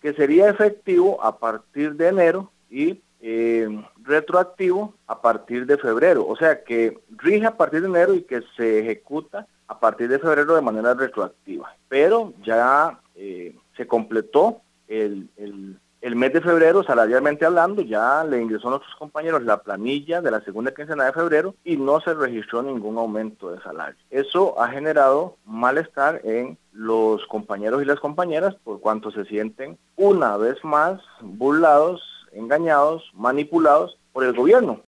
que sería efectivo a partir de enero y retroactivo a partir de febrero, o sea que rige a partir de enero y que se ejecuta a partir de febrero de manera retroactiva, pero ya se completó el mes de febrero, salarialmente hablando, ya le ingresó a nuestros compañeros la planilla de la segunda quincena de febrero y no se registró ningún aumento de salario. Eso ha generado malestar en los compañeros y las compañeras por cuanto se sienten una vez más burlados, engañados, manipulados por el gobierno.